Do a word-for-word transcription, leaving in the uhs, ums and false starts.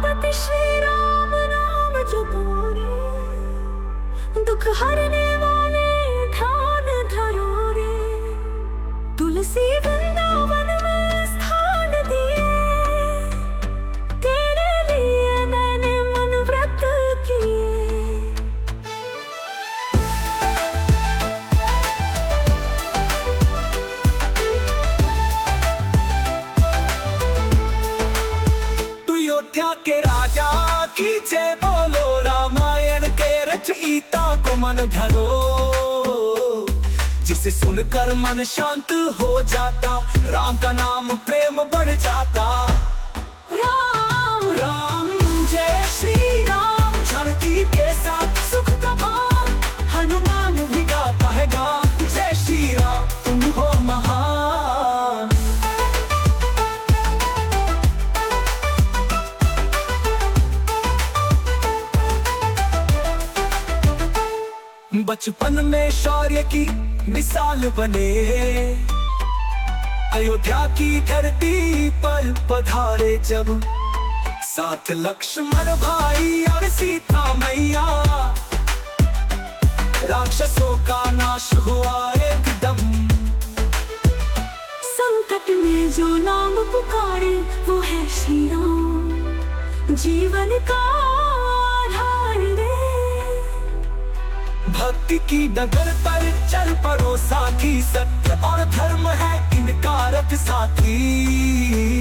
पति श्री राम नाम जपो रे, दुख हरने वाले ध्यान धरो रे। तुलसी वृंदावन में स्थान दिए, तेरे लिए मैंने मन व्रत किए। अयोध्या के राजा की जय बोलो, रामायण के रचयिता को मन धरो। जिसे सुनकर मन शांत हो जाता, राम का नाम प्रेम बढ़ जाता। राम राम जय श्री राम, जानकी के साथ सुख तमाम, हनुमान भी गाता है गान। जय श्री राम तुम हो महान। बचपन में शौर्य की मिसाल बने, अयोध्या की धरती पर पधारे जब। साथ लक्ष्मण भाई और सीता मैया, राक्षसों का नाश हुआ एकदम। संकट में जो नाम पुकारे वो है श्री राम, जीवन का आधार दे। भक्ति की डगर पर चल पड़ो साथी, सत्य और धर्म है इनका रथ साथी।